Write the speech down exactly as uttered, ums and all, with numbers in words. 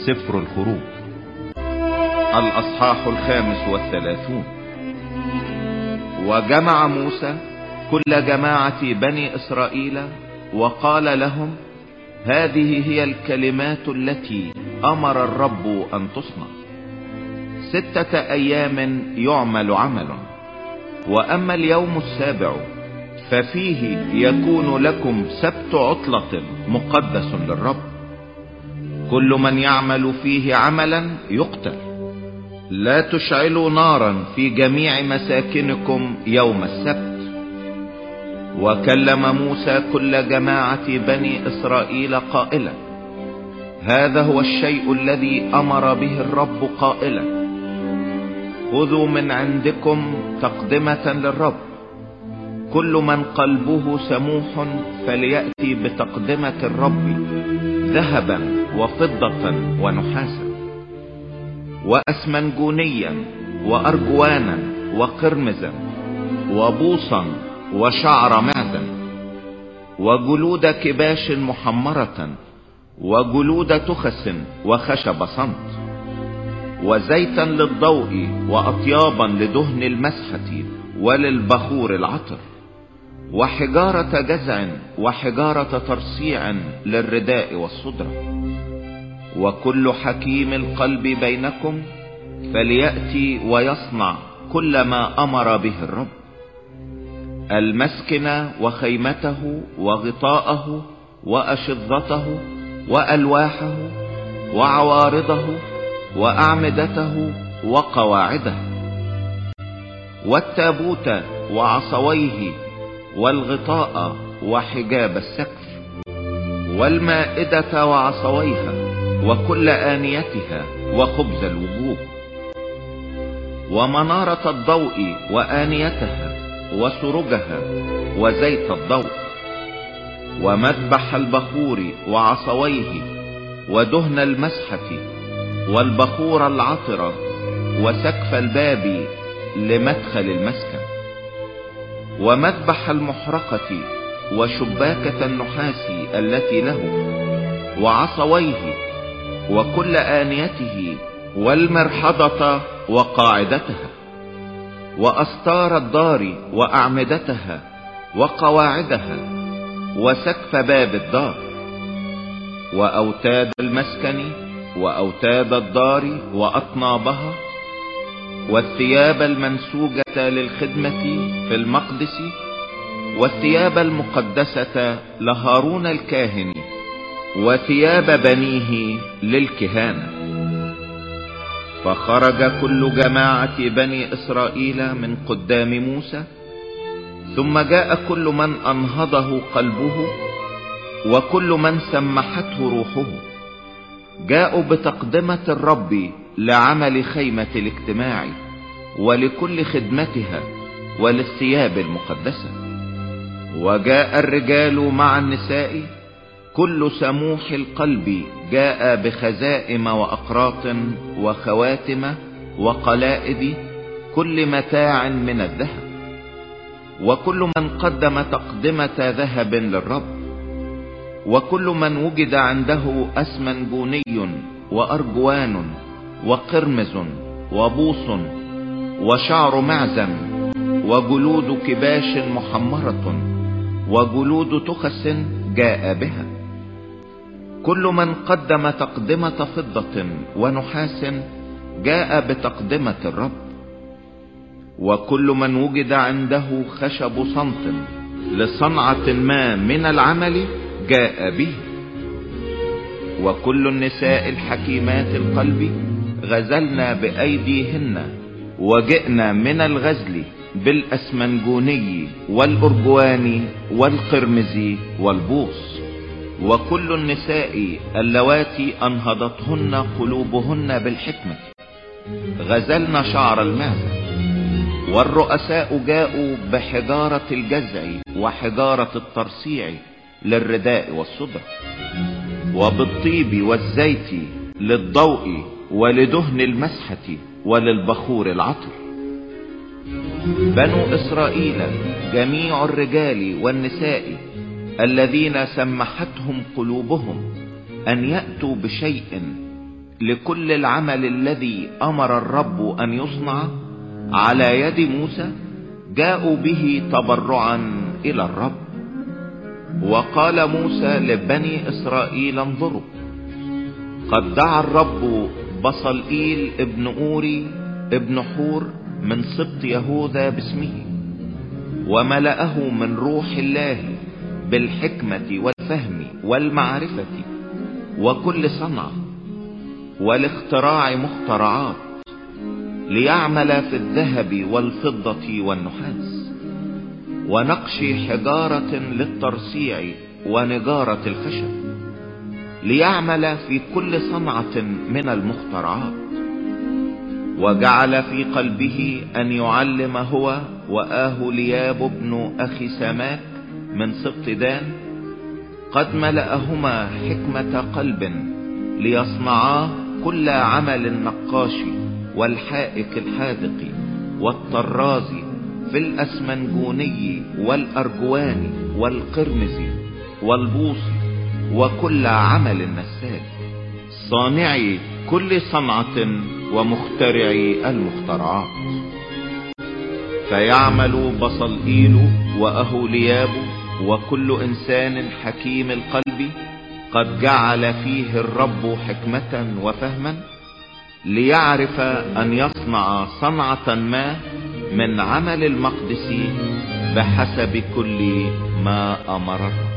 سفر الخروج الأصحاح الخامس والثلاثون. وجمع موسى كل جماعة بني إسرائيل وقال لهم: هذه هي الكلمات التي أمر الرب أن تصنع. ستة أيام يعمل عمل، وأما اليوم السابع ففيه يكون لكم سبت عطلة مقدس للرب. كل من يعمل فيه عملا يقتل. لا تشعلوا نارا في جميع مساكنكم يوم السبت. وكلم موسى كل جماعة بني إسرائيل قائلا: هذا هو الشيء الذي أمر به الرب قائلا: خذوا من عندكم تقدمة للرب. كل من قلبه سموح فليأتي بتقدمة الرب ذهبا وفضة ونحاسا وأسمنجونيا وأرجوانا وقرمزا وبوصا وشعر معدن وجلود كباش محمرة وجلود تخس وخشب صمت وزيتا للضوء وأطيابا لدهن المسحة وللبخور العطر وحجارة جزع وحجارة ترصيع للرداء والصدرة. وكل حكيم القلب بينكم فليأتي ويصنع كل ما أمر به الرب: المسكن وخيمته وغطاءه وأشظته وألواحه وعوارضه وأعمدته وقواعده والتابوت وعصويه والغطاء وحجاب السقف والمائدة وعصويها وكل آنيتها وخبز الوجوه ومنارة الضوء وآنيتها وسرجها وزيت الضوء ومذبح البخور وعصويه ودهن المسحة والبخور العطرة وسقف الباب لمدخل المسكن ومذبح المحرقة وشباكة النحاس التي له وعصويه وكل آنيته والمرحضة وقاعدتها وأستار الدار وأعمدتها وقواعدها وسقف باب الدار وأوتاد المسكن وأوتاد الدار وأطنابها والثياب المنسوجة للخدمة في المقدس والثياب المقدسة لهارون الكاهن وثياب بنيه للكهانة. فخرج كل جماعة بني إسرائيل من قدام موسى، ثم جاء كل من أنهضه قلبه وكل من سمحته روحه، جاءوا بتقدمة الرب لعمل خيمة الاجتماع ولكل خدمتها وللثياب المقدسة. وجاء الرجال مع النساء كل سموح القلب جاء بخزائم وأقراط وخواتم وقلائد كل متاع من الذهب. وكل من قدم تقدمة ذهب للرب. وكل من وجد عنده أسمنجوني وأرجوان وقرمز وبوص وشعر معزم وجلود كباش محمرة وجلود تخس جاء بها. كل من قدم تقدمة فضة ونحاس جاء بتقدمة الرب. وكل من وجد عنده خشب صمت لصنعة ما من العمل جاء به. وكل النساء الحكيمات القلب غزلنا بأيديهن وجئنا من الغزل بالأسمنجوني والأرجوان والقرمز والبوص. وكل النساء اللواتي أنهضتهن قلوبهن بالحكمة غزلن شعر المعزة. والرؤساء جاءوا بحجارة الجزع وحجارة الترصيع للرداء والصدر وبالطيب والزيت للضوء ولدهن المسحة وللبخور العطر. بنو إسرائيل جميع الرجال والنساء الذين سمحتهم قلوبهم أن يأتوا بشيء لكل العمل الذي امر الرب ان يصنع على يد موسى جاءوا به تبرعا الى الرب. وقال موسى لبني اسرائيل انظروا، قد دعا الرب بصلئيل ابن اوري ابن حور من سبط يهوذا باسمه، وملأه من روح الله بالحكمة والفهم والمعرفة وكل صنعة والاختراع مخترعات، ليعمل في الذهب والفضة والنحاس ونقش حجارة للترصيع ونجارة الخشب، ليعمل في كل صنعة من المخترعات. وجعل في قلبه ان يعلم هو وآهولياب ابن اخي سماك من سبط دان، قد ملأهما حكمة قلب ليصنعا كل عمل النقاش والحائك الحاذق والطراز في الاسمنجوني والارجواني والقرمزي والبوصي وكل عمل النساج، صانعي كل صنعة ومخترعي المخترعات. فيعمل بصلئيل وأهولياب وكل انسان حكيم القلب قد جعل فيه الرب حكمة وفهما، ليعرف ان يصنع صنعة ما من عمل المقدس بحسب كل ما امر الرب.